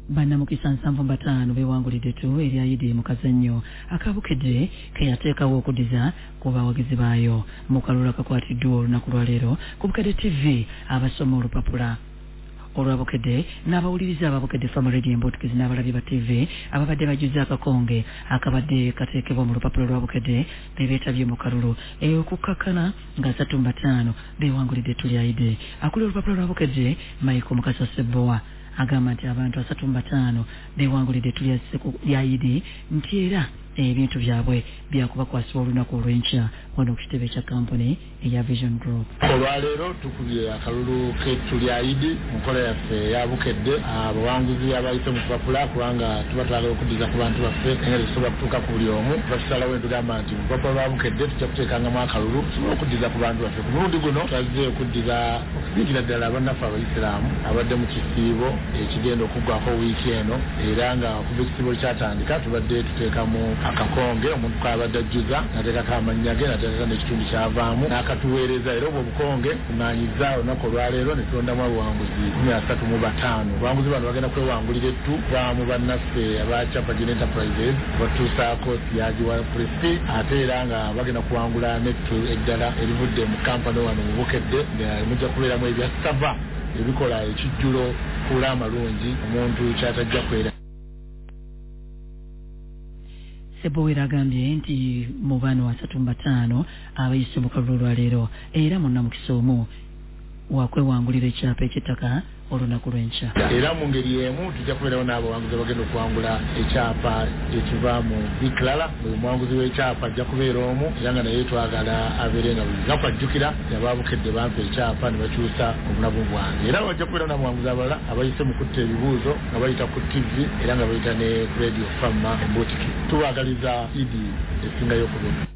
Bana mukisa 75 bewangulidde tu eryayidi mu kazannyo akabukedde ke yateekawo okudiza ku bawagizi baayo mu kalulu akakwatiddwa olunaku lwa leero ku Bukedde TV abasoma olupapula olwabukedde n'abawuliriza ababukedde Family Radio Embutukizi n'abalabye ba TV ababadde bajuze akakonge akabadde kateekebwa mu lupapula lwabukedde bebeetabye mu kalulu ey'okukakkana nga 35 bewangulidde tulyayidi akuli olupapula lwabukedde Michael Mukasa Sebowa agamba nti abantu 35 bewangulidde tulyayidi nti era ebintu byabwe byakuba kwasibwa olunaku olw'enkya wano ku kitebe kya kampuni eya Vision Group. Olwaleero tukubye akalulu k'etulyayidi mu nkola yaffe ya Bukedde abawanguzi abayise mu kupapula kubanga tuba twagala okuddiza ku bantu baffe engeri zisobola kutuuka ku buli omu batusalawo tugamba nti mu lupapula lwa Bukedde tujja kuteekangamu akalulu tusobola okuddiza ku bantu baffe. Ku mulundi guno twazze okuddiza okusingira ddala bannaffe abayisiraamu abadde mu kisiibo ekigenda okuggwako wiiki eno era nga okuva ekisiibo kyatandika tubadde tuteekamu akakonge omuntu kwabadde ajjuza nateekako amannya ge nateekako n'ekitundu kyavaamu n'akatuweereza era obwo obukonge kumaanyiza olunaku olwaleero ne tulondamu abawanguzi 35. Abawanguzi bano bagenda kwewangulira ettu ba mu bannaffe aba Chapa Enterprises batuusaako Siyaji wa Presti ate era nga bagenda kuwangula nettu eddala erivudde mu kampani wano mu Bukedde nga mujja kubeeramu ebya sava ebikola ekijjulo kuula amalungi omuntu kyatajja kwera. Sebowera agambye nti mu bano 35 abayise mu kalulu lwa leero era munnamukisa omu wakwewangulira ekyapa eky'ettaka olunaku lw'enkya. Era mu ngeri emu tujja kubeerawo n'abawanguzi bagenda okuwangula ekyapa ekiva mu Bikilala. Buli muwanguzi w'ekyapa ajja kubeera omu era nga naye twagala abeere nga buli lunaku ajjukira Ababukedde bampa ekyapa ne bakyusa obulamu bwange. Era wajja kubeerawo n'abawanguzi abalala abayise mu kutta ebibuuzo nga bayita ku TV era nga bayita ne Radio Farma Embutukizi. Tubagaliza Idi esingayo ku bino.